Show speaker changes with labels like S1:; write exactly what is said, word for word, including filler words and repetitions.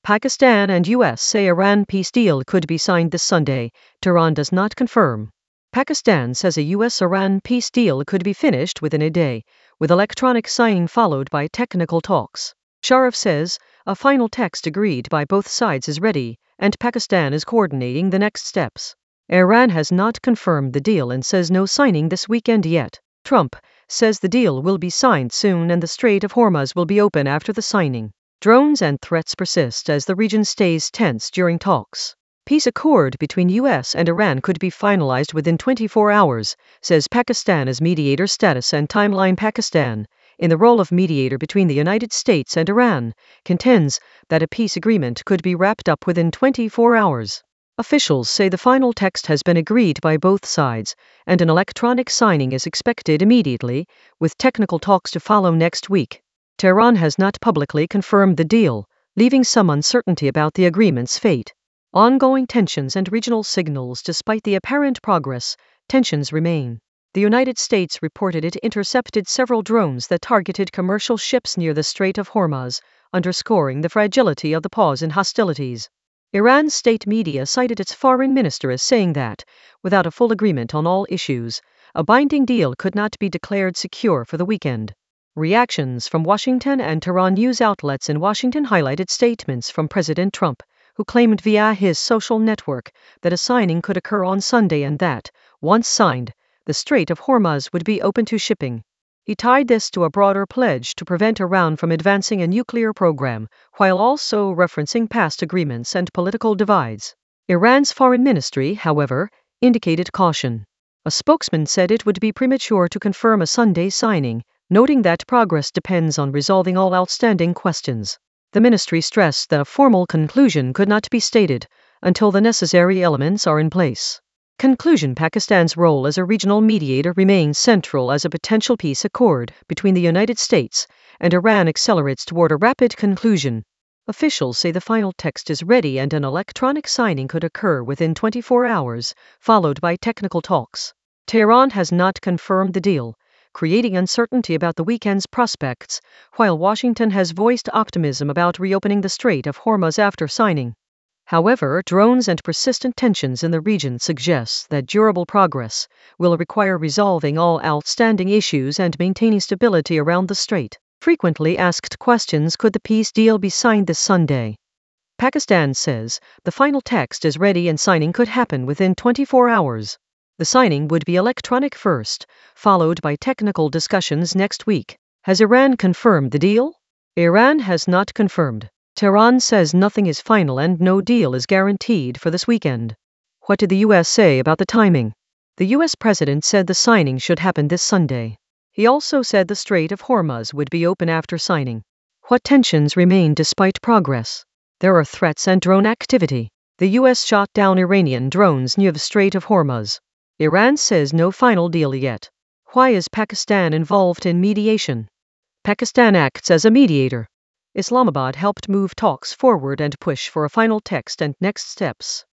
S1: Pakistan and U S say Iran peace deal could be signed this Sunday. Tehran does not confirm. Pakistan says a U S Iran peace deal could be finished within a day, with electronic signing followed by technical talks. Sharif says a final text agreed by both sides is ready, and Pakistan is coordinating the next steps. Iran has not confirmed the deal and says no signing this weekend yet. Trump says the deal will be signed soon and the Strait of Hormuz will be open after the signing. Drones and threats persist as the region stays tense during talks. Peace accord between U S and Iran could be finalized within twenty-four hours, says Pakistan as mediator status and timeline. Pakistan, in the role of mediator between the United States and Iran, contends that a peace agreement could be wrapped up within twenty-four hours. Officials say the final text has been agreed by both sides, and an electronic signing is expected immediately, with technical talks to follow next week. Tehran has not publicly confirmed the deal, leaving some uncertainty about the agreement's fate. Ongoing tensions and regional signals. Despite the apparent progress, tensions remain. The United States reported it intercepted several drones that targeted commercial ships near the Strait of Hormuz, underscoring the fragility of the pause in hostilities. Iran's state media cited its foreign minister as saying that, without a full agreement on all issues, a binding deal could not be declared secure for the weekend. Reactions from Washington and Tehran. News outlets in Washington highlighted statements from President Trump, who claimed via his social network that a signing could occur on Sunday and that, once signed, the Strait of Hormuz would be open to shipping. He tied this to a broader pledge to prevent Iran from advancing a nuclear program, while also referencing past agreements and political divides. Iran's foreign ministry, however, indicated caution. A spokesman said it would be premature to confirm a Sunday signing, noting that progress depends on resolving all outstanding questions. The ministry stressed that a formal conclusion could not be stated until the necessary elements are in place. Conclusion. Pakistan's role as a regional mediator remains central as a potential peace accord between the United States and Iran accelerates toward a rapid conclusion. Officials say the final text is ready and an electronic signing could occur within twenty-four hours, followed by technical talks. Tehran has not confirmed the deal, creating uncertainty about the weekend's prospects, while Washington has voiced optimism about reopening the Strait of Hormuz after signing. However, drones and persistent tensions in the region suggest that durable progress will require resolving all outstanding issues and maintaining stability around the strait. Frequently asked questions. Could the peace deal be signed this Sunday? Pakistan says the final text is ready and signing could happen within twenty-four hours. The signing would be electronic first, followed by technical discussions next week. Has Iran confirmed the deal? Iran has not confirmed. Tehran says nothing is final and no deal is guaranteed for this weekend. What did the U S say about the timing? The U S president said the signing should happen this Sunday. He also said the Strait of Hormuz would be open after signing. What tensions remain despite progress? There are threats and drone activity. The U S shot down Iranian drones near the Strait of Hormuz. Iran says no final deal yet. Why is Pakistan involved in mediation? Pakistan acts as a mediator. Islamabad helped move talks forward and push for a final text and next steps.